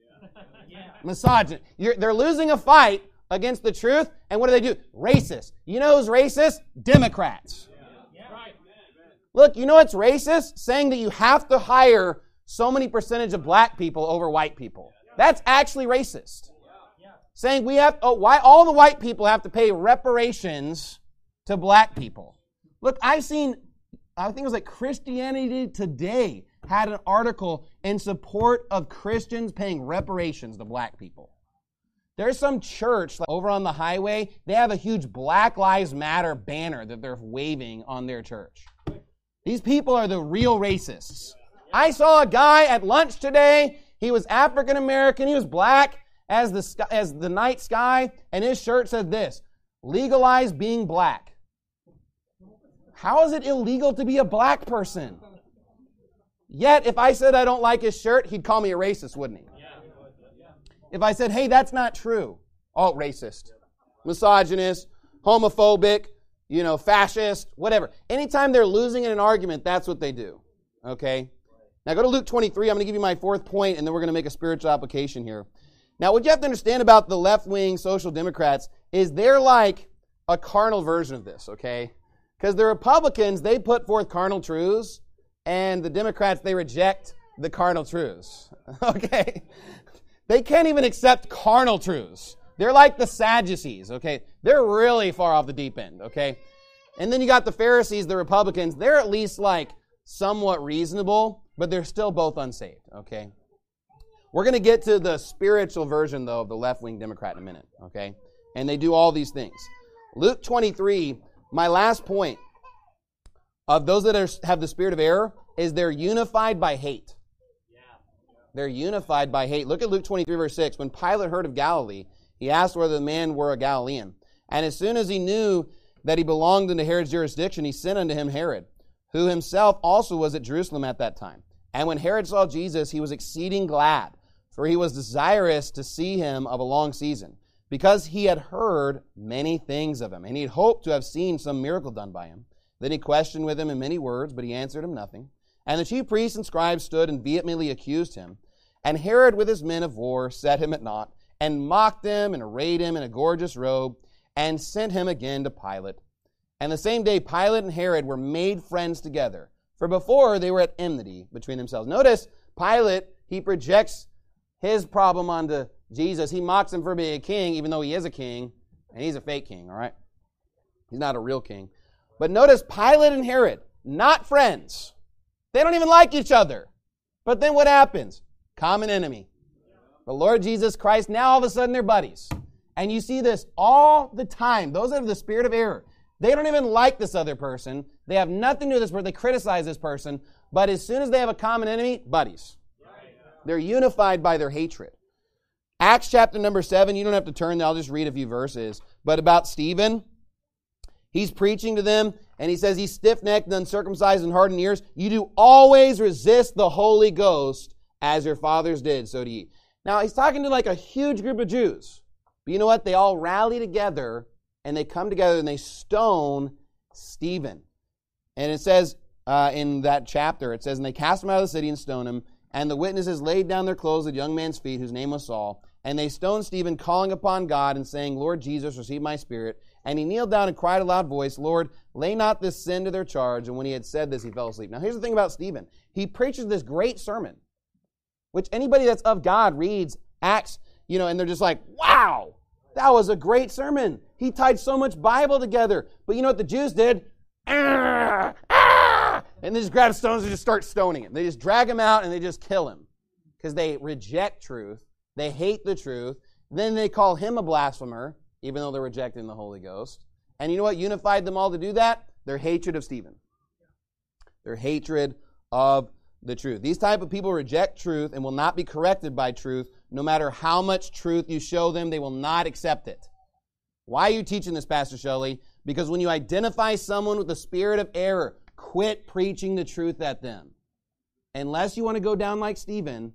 Misogynist. They're losing a fight against the truth, and what do? Racist. You know who's racist? Democrats. Look, you know what's racist? Saying that you have to hire so many percentage of black people over white people. That's actually racist. Saying why all the white people have to pay reparations to black people. Look, I think it was like Christianity Today had an article in support of Christians paying reparations to black people. There's some church over on the highway, they have a huge Black Lives Matter banner that they're waving on their church. These people are the real racists. I saw a guy at lunch today. He was African American. He was black as the night sky, and his shirt said this: legalize being black. How is it illegal to be a black person? Yet, if I said I don't like his shirt, he'd call me a racist, wouldn't he? If I said, hey, that's not true. Oh, racist, misogynist, homophobic, fascist, whatever. Anytime they're losing in an argument, that's what they do. Okay? Now go to Luke 23. I'm going to give you my 4th point, and then we're going to make a spiritual application here. Now, what you have to understand about the left-wing social democrats is they're like a carnal version of this, okay? Because the Republicans, they put forth carnal truths, and the Democrats, they reject the carnal truths, okay? They can't even accept carnal truths. They're like the Sadducees, okay? They're really far off the deep end, okay? And then you got the Pharisees, the Republicans. They're at least like somewhat reasonable, but they're still both unsaved, okay? We're going to get to the spiritual version, though, of the left-wing Democrat in a minute, okay? And they do all these things. Luke 23, my last point of those that have the spirit of error is they're unified by hate. They're unified by hate. Look at Luke 23, verse 6. When Pilate heard of Galilee, he asked whether the man were a Galilean. And as soon as he knew that he belonged into Herod's jurisdiction, he sent unto him Herod, who himself also was at Jerusalem at that time. And when Herod saw Jesus, he was exceeding glad, for he was desirous to see him of a long season, because he had heard many things of him, and he had hoped to have seen some miracle done by him. Then he questioned with him in many words, but he answered him nothing. And the chief priests and scribes stood and vehemently accused him. And Herod with his men of war set him at naught, and mocked him, and arrayed him in a gorgeous robe, and sent him again to Pilate. And the same day Pilate and Herod were made friends together, for before they were at enmity between themselves. Notice, Pilate, he projects his problem onto Jesus. He mocks him for being a king, even though he is a king, and he's a fake king, all right? He's not a real king. But notice, Pilate and Herod, not friends. They don't even like each other. But then what happens? Common enemy. The Lord Jesus Christ, now all of a sudden they're buddies. And you see this all the time. Those that have the spirit of error, they don't even like this other person. They have nothing to do with this person. They criticize this person. But as soon as they have a common enemy, buddies. They're unified by their hatred. Acts chapter number 7, you don't have to turn there. I'll just read a few verses. But about Stephen, he's preaching to them, and he says, he's stiff-necked and uncircumcised and hardened ears. You do always resist the Holy Ghost, as your fathers did, so do ye. Now, he's talking to like a huge group of Jews. But you know what? They all rally together, and they come together, and they stone Stephen. And it says in that chapter, it says, and they cast him out of the city and stoned him, and the witnesses laid down their clothes at the young man's feet, whose name was Saul. And they stoned Stephen, calling upon God and saying, Lord Jesus, receive my spirit. And he kneeled down and cried in a loud voice, Lord, lay not this sin to their charge. And when he had said this, he fell asleep. Now here's the thing about Stephen. He preaches this great sermon, which anybody that's of God reads Acts, and they're just like, wow, that was a great sermon. He tied so much Bible together. But you know what the Jews did? And they just grab stones and just start stoning him. They just drag him out and they just kill him because they reject truth. They hate the truth. Then they call him a blasphemer, even though they're rejecting the Holy Ghost. And you know what unified them all to do that? Their hatred of Stephen. Their hatred of the truth. These type of people reject truth and will not be corrected by truth, no matter how much truth you show them, they will not accept it. Why are you teaching this, Pastor Shelley? Because when you identify someone with the spirit of error, quit preaching the truth at them. Unless you want to go down like Stephen,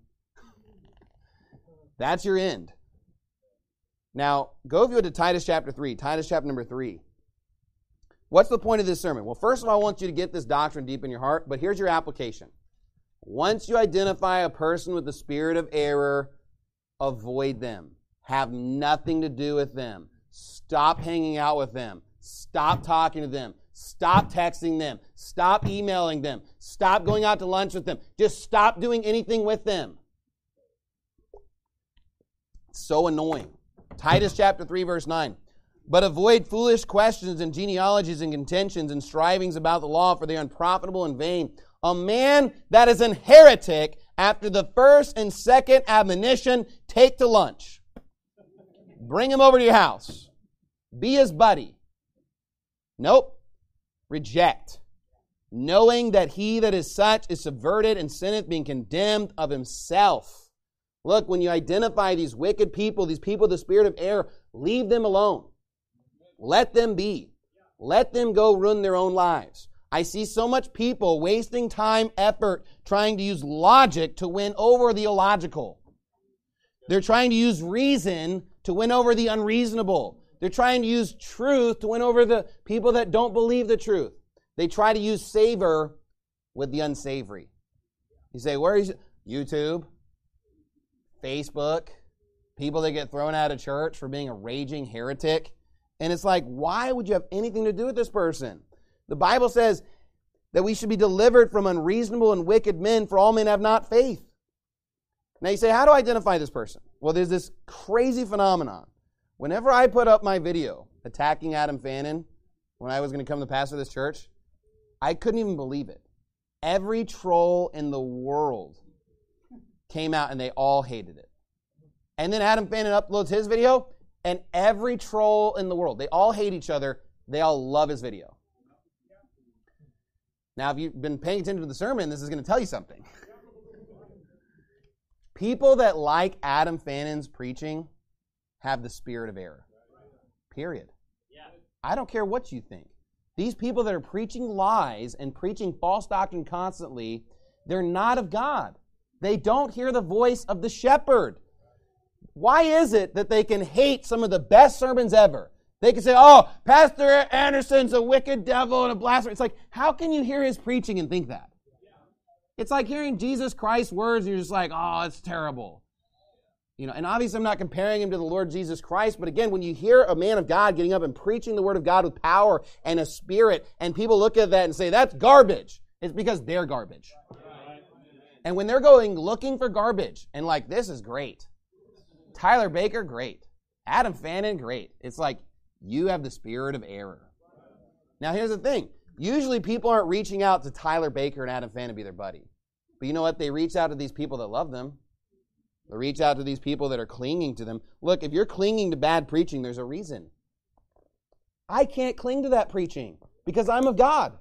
that's your end. Now, go if you would to Titus chapter 3. Titus chapter number 3. What's the point of this sermon? Well, first of all, I want you to get this doctrine deep in your heart, but here's your application. Once you identify a person with the spirit of error, avoid them. Have nothing to do with them. Stop hanging out with them. Stop talking to them. Stop texting them. Stop emailing them. Stop going out to lunch with them. Just stop doing anything with them. It's so annoying. Titus chapter 3, verse 9. But avoid foolish questions and genealogies and contentions and strivings about the law, for they are unprofitable and vain. A man that is an heretic, after the first and second admonition, take to lunch. Bring him over to your house. Be his buddy. Nope. Reject. Knowing that he that is such is subverted and sinneth, being condemned of himself. Look, when you identify these wicked people, these people with the spirit of error, leave them alone. Let them be. Let them go ruin their own lives. I see so much people wasting time, effort, trying to use logic to win over the illogical. They're trying to use reason to win over the unreasonable. They're trying to use truth to win over the people that don't believe the truth. They try to use savor with the unsavory. You say, where is it? YouTube, Facebook, people that get thrown out of church for being a raging heretic. And it's like, why would you have anything to do with this person? The Bible says that we should be delivered from unreasonable and wicked men, for all men have not faith. Now you say, how do I identify this person? Well, there's this crazy phenomenon. Whenever I put up my video attacking Adam Fannin, when I was going to become the pastor of this church, I couldn't even believe it. Every troll in the world came out and they all hated it. And then Adam Fannin uploads his video, and every troll in the world, they all hate each other, they all love his video. Now, if you've been paying attention to the sermon, this is going to tell you something. People that like Adam Fannin's preaching have the spirit of error. Period. I don't care what you think. These people that are preaching lies and preaching false doctrine constantly, they're not of God. They don't hear the voice of the shepherd. Why is it that they can hate some of the best sermons ever? They can say, oh, Pastor Anderson's a wicked devil and a blasphemer. It's like, how can you hear his preaching and think that? It's like hearing Jesus Christ's words and you're just like, oh, it's terrible. You know, and obviously I'm not comparing him to the Lord Jesus Christ, but again, when you hear a man of God getting up and preaching the word of God with power and a spirit, and people look at that and say, that's garbage, it's because they're garbage. And when they're going looking for garbage and like, this is great. Tyler Baker, great. Adam Fannin, great. It's like, you have the spirit of error. Now here's the thing. Usually people aren't reaching out to Tyler Baker and Adam Fannin to be their buddy. But you know what? They reach out to these people that love them. They reach out to these people that are clinging to them. Look, if you're clinging to bad preaching, there's a reason. I can't cling to that preaching because I'm of God.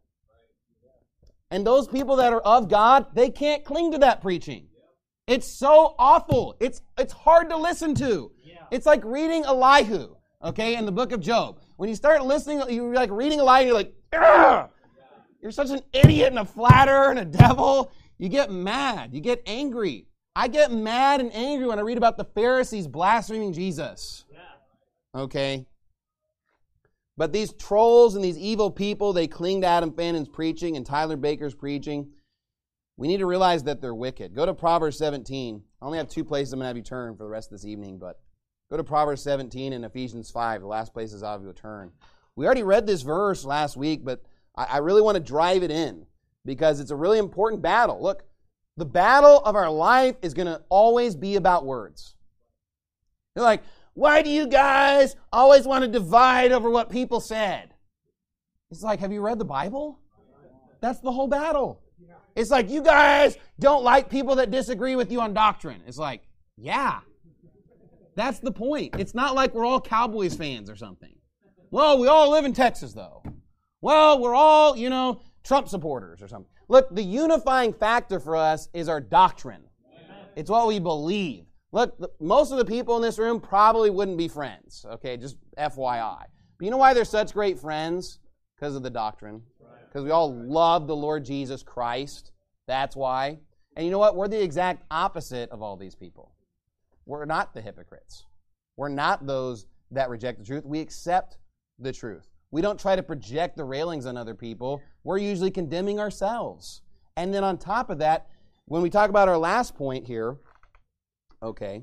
And those people that are of God, they can't cling to that preaching. It's so awful. It's hard to listen to. It's like reading Elihu, okay, in the book of Job. When you start listening, you're like reading Elihu, you're like, ugh! You're such an idiot and a flatterer and a devil. You get mad. You get angry. I get mad and angry when I read about the Pharisees blaspheming Jesus. Okay? But these trolls and these evil people, they cling to Adam Fannin's preaching and Tyler Baker's preaching. We need to realize that they're wicked. Go to Proverbs 17. I only have 2 places I'm going to have you turn for the rest of this evening, but go to Proverbs 17 and Ephesians 5, the last places I'll have you turn. We already read this verse last week, but I really want to drive it in because it's a really important battle. Look, the battle of our life is going to always be about words. You're like, why do you guys always want to divide over what people said? It's like, have you read the Bible? That's the whole battle. It's like, you guys don't like people that disagree with you on doctrine. It's like, yeah. That's the point. It's not like we're all Cowboys fans or something. Well, we all live in Texas, though. Well, we're all, Trump supporters or something. Look, the unifying factor for us is our doctrine. It's what we believe. Look, most of the people in this room probably wouldn't be friends, okay, just FYI. But you know why they're such great friends? Because of the doctrine. Because we all love the Lord Jesus Christ. That's why. And you know what? We're the exact opposite of all these people. We're not the hypocrites. We're not those that reject the truth. We accept the truth. We don't try to project the railings on other people. We're usually condemning ourselves. And then on top of that, when we talk about our last point here, okay,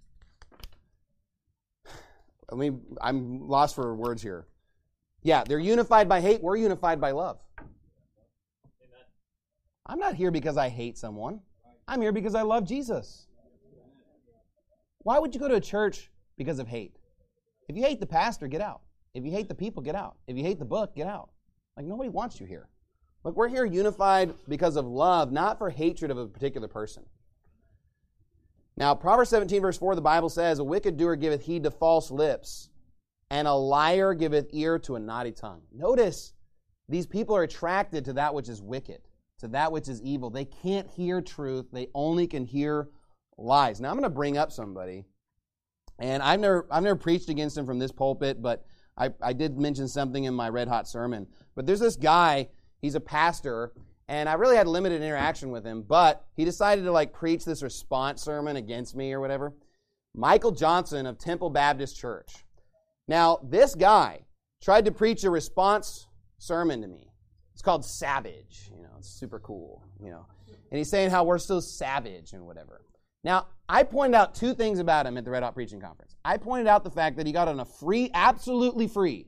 I'm lost for words here. Yeah, they're unified by hate. We're unified by love. Amen. I'm not here because I hate someone. I'm here because I love Jesus. Why would you go to a church because of hate? If you hate the pastor, get out. If you hate the people, get out. If you hate the book, get out. Like, nobody wants you here. Look, we're here unified because of love, not for hatred of a particular person. Now, Proverbs 17, verse 4, the Bible says, a wicked doer giveth heed to false lips, and a liar giveth ear to a naughty tongue. Notice, these people are attracted to that which is wicked, to that which is evil. They can't hear truth. They only can hear lies. Now, I'm going to bring up somebody, and I've never preached against him from this pulpit, but I did mention something in my Red Hot sermon. But there's this guy, he's a pastor, and I really had limited interaction with him, but he decided to preach this response sermon against me or whatever. Michael Johnson of Temple Baptist Church. Now, this guy tried to preach a response sermon to me. It's called Savage. It's super cool, And he's saying how we're so savage and whatever. Now, I pointed out two things about him at the Red Hot Preaching Conference. I pointed out the fact that he got on a absolutely free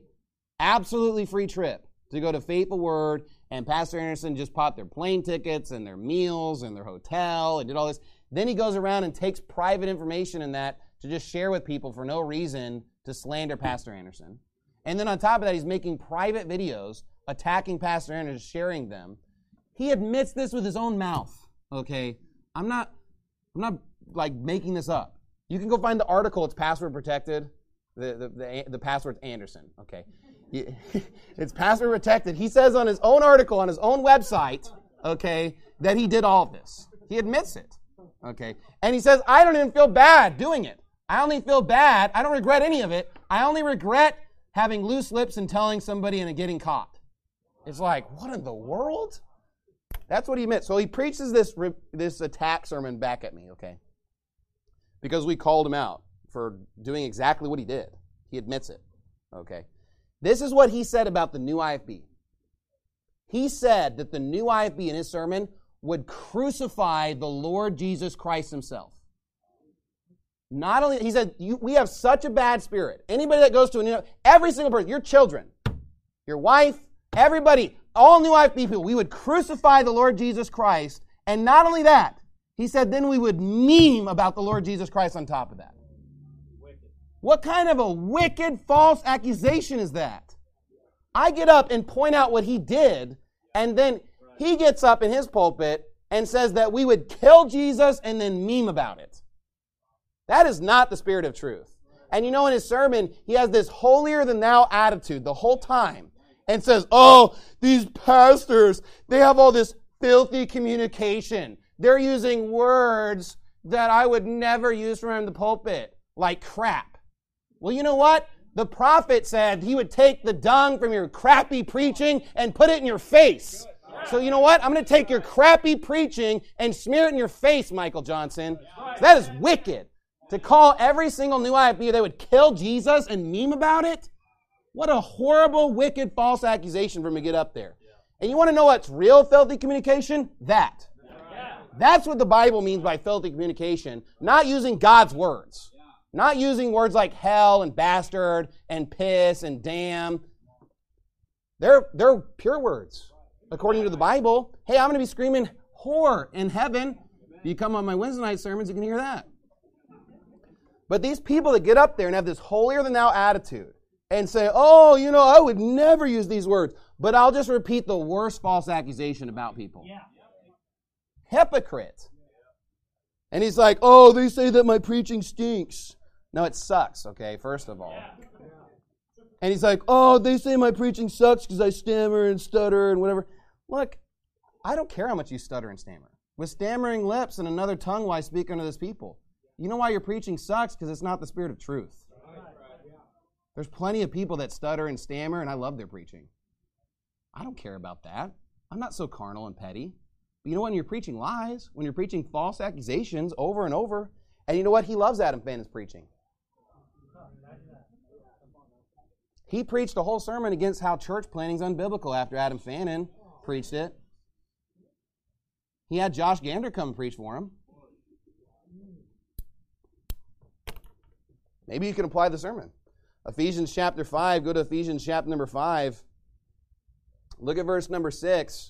trip to go to Faithful Word, and Pastor Anderson just bought their plane tickets and their meals and their hotel and did all this. Then he goes around and takes private information in that to just share with people for no reason to slander Pastor Anderson. And then on top of that, he's making private videos attacking Pastor Anderson, sharing them. He admits this with his own mouth, okay? I'm not making this up. You can go find the article. It's password protected. The password's Anderson, okay? It's password protected. He says on his own article, on his own website, okay, that he did all of this. He admits it, okay? And he says, I don't even feel bad doing it. I only feel bad. I don't regret any of it. I only regret having loose lips and telling somebody and getting caught. It's like, what in the world? That's what he meant. So he preaches this attack sermon back at me, okay? Because we called him out for doing exactly what he did. He admits it, okay? This is what he said about the new IFB. He said that the new IFB in his sermon would crucify the Lord Jesus Christ himself. Not only, he said, we have such a bad spirit. Anybody that goes to every single person, your children, your wife, everybody, all new IFB people, we would crucify the Lord Jesus Christ. And not only that, he said then we would meme about the Lord Jesus Christ on top of that. Wicked. What kind of a wicked, false accusation is that? I get up and point out what he did, and then he gets up in his pulpit and says that we would kill Jesus and then meme about it. That is not the spirit of truth. And in his sermon, he has this holier-than-thou attitude the whole time. And says, oh, these pastors, they have all this filthy communication. They're using words that I would never use from the pulpit, like crap. Well, you know what? The prophet said he would take the dung from your crappy preaching and put it in your face. So you know what? I'm going to take your crappy preaching and smear it in your face, Michael Johnson. So that is wicked. To call every single new IFB they would kill Jesus and meme about it? What a horrible, wicked, false accusation for him to get up there. And you want to know what's real filthy communication? That. That's what the Bible means by filthy communication. Not using God's words. Not using words like hell and bastard and piss and damn. They're pure words, according to the Bible. Hey, I'm going to be screaming whore in heaven. If you come on my Wednesday night sermons, you can hear that. But these people that get up there and have this holier-than-thou attitude, and say, oh, I would never use these words, but I'll just repeat the worst false accusation about people. Yeah. Hypocrite. And he's like, oh, they say that my preaching stinks. No, it sucks, okay, first of all. And he's like, oh, they say my preaching sucks because I stammer and stutter and whatever. Look, I don't care how much you stutter and stammer. With stammering lips and another tongue while I speak unto this people. You know why your preaching sucks? Because it's not the spirit of truth. There's plenty of people that stutter and stammer, and I love their preaching. I don't care about that. I'm not so carnal and petty. But you know when you're preaching lies, when you're preaching false accusations over and over, and you know what? He loves Adam Fannon's preaching. He preached a whole sermon against how church planning is unbiblical after Adam Fannin preached it. He had Josh Gander come and preach for him. Maybe you can apply the sermon. Ephesians chapter 5, go to Ephesians chapter number 5. Look at verse number 6.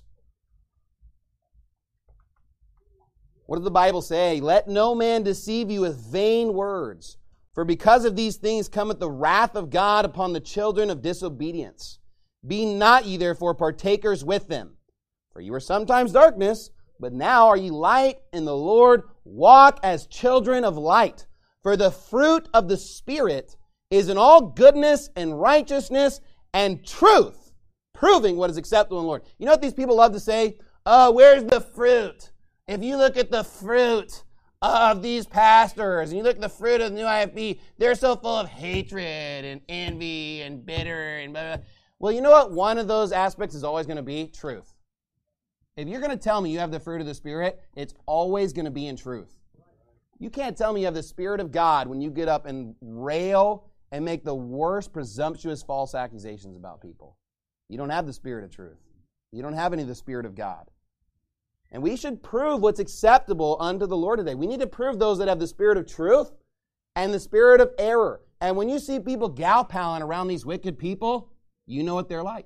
What does the Bible say? Let no man deceive you with vain words, for because of these things cometh the wrath of God upon the children of disobedience. Be not ye therefore partakers with them. For you were sometimes darkness, but now are ye light in the Lord. Walk as children of light. For the fruit of the Spirit is in all goodness and righteousness and truth, proving what is acceptable in the Lord. You know what these people love to say? Oh, where's the fruit? If you look at the fruit of these pastors, and you look at the fruit of the new IFB, they're so full of hatred and envy and bitter and blah, blah. Well, you know what one of those aspects is always going to be? Truth. If you're going to tell me you have the fruit of the Spirit, it's always going to be in truth. You can't tell me you have the Spirit of God when you get up and rail and make the worst presumptuous false accusations about people. You don't have the Spirit of truth. You don't have any of the Spirit of God. And we should prove what's acceptable unto the Lord today. We need to prove those that have the spirit of truth and the spirit of error. And when you see people gal-palling around these wicked people, you know what they're like.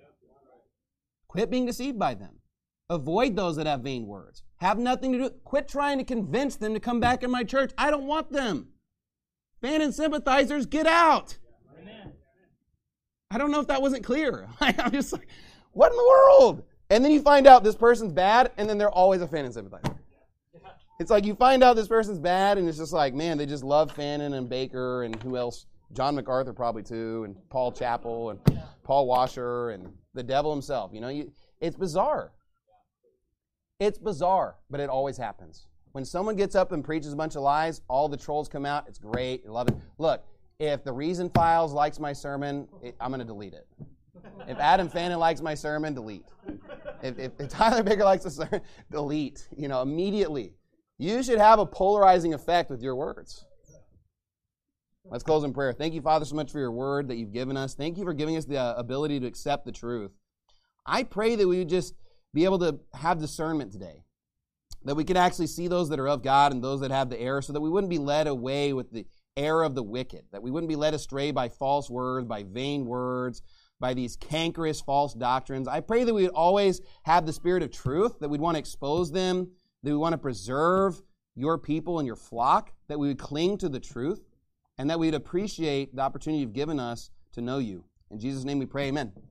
Quit being deceived by them. Avoid those that have vain words. Have nothing to do. Quit trying to convince them to come back in my church. I don't want them. Fannin sympathizers, get out. Amen. I don't know if that wasn't clear. I'm just like, what in the world? And then you find out this person's bad, and then they're always a Fannin sympathizer. It's like you find out this person's bad, and it's just like, man, they just love Fannin and Baker and who else? John MacArthur probably too, and Paul Chappell and Paul Washer and the devil himself. You know, it's bizarre. It's bizarre, but it always happens. When someone gets up and preaches a bunch of lies, all the trolls come out. It's great. I love it. Look, if the Reason Files likes my sermon, I'm going to delete it. If Adam Fannin likes my sermon, delete. If Tyler Baker likes the sermon, delete. You know, immediately. You should have a polarizing effect with your words. Let's close in prayer. Thank you, Father, so much for your word that you've given us. Thank you for giving us the ability to accept the truth. I pray that we would just be able to have discernment today, that we could actually see those that are of God and those that have the error, so that we wouldn't be led away with the error of the wicked, that we wouldn't be led astray by false words, by vain words, by these cankerous false doctrines. I pray that we would always have the spirit of truth, that we'd want to expose them, that we want to preserve your people and your flock, that we would cling to the truth, and that we'd appreciate the opportunity you've given us to know you. In Jesus' name we pray, amen.